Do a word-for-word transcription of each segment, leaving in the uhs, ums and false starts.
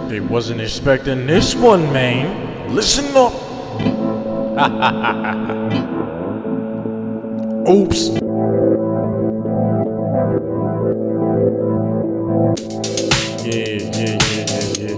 They wasn't expecting this one, man. Listen up. Oops. Yeah, yeah, yeah, yeah, yeah,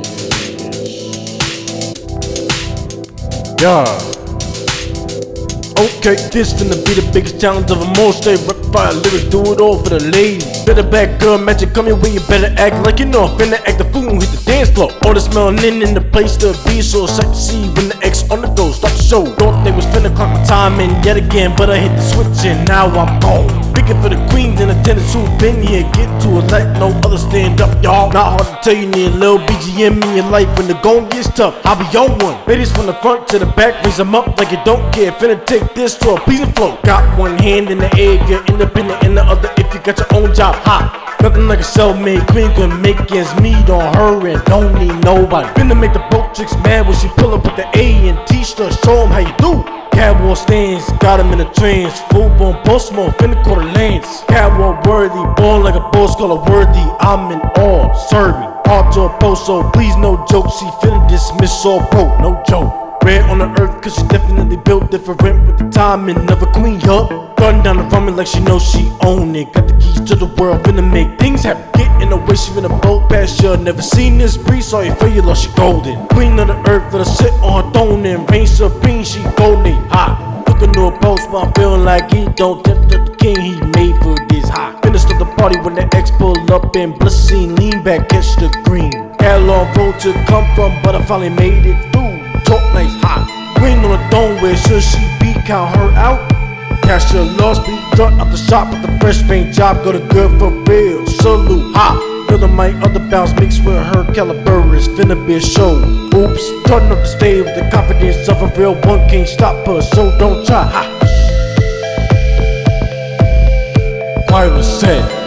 yeah, yeah. Yeah. Okay, this finna be the biggest challenge of them all. Stay rap fire lyrics, do it all for the ladies. Better back girl, magic come your way, you better act like you know. Finna act the fool and hit the dance floor. All this melanin in the place to be, so sight to see when the X on the go. Stop the show, thought they was finna clock my time in yet again, but I hit the switch and now I'm on. Picking for the queens and attendants who been here, get to it like no other, stand up y'all. Not hard to tell you need a little B G M in your life when the going gets tough, I'll be on one. Ladies from the front to the back, raise them up like you don't care. Finna take this to a pleasing flow. Got one hand in the air, you're independent in the other if you got your own job. Ha! Nothing like a self-made queen can make ends meet on her and don't need nobody. Finna make the broke chicks mad when she pull up with the A and T-shirt, show them how you do. Catwalk stands, got him in a trance. Full blown boss mode, finna quarter lanes. Catwalk worthy, born like a boss, call her worthy. I'm in awe, serve me. Hard to oppose, so please no joke. She finna dismiss all broke, no joke. Rare on the earth, cause she definitely built different with the timing of a queen, yup. Gun down the front me like she knows she own it. Got the keys to the world, finna make things happen. Get in the way, she finna bolt past you. Never seen this breeze, sorry for you, lost she golden. Queen of the earth, let her sit on her throne and reign supreme, she golden, hot. Looking to a post while I'm feeling like he don't tempt the king, he made for this hot. Finna start the party when the X pull up and blessing, lean back, catch the green. Had a long road to come from, but I finally made it through. Talk nice, hot. Queen on the throne, where should she be? Count her out. Cash your lost, be drunk out the shop with the fresh paint job. Go to good for real. Salute, hot. Building my other bounce mixed with her caliber is finna be a show. Oops, turn up the stage with the confidence of a real one. Can't stop her, so don't try. Ha. Quiet was said.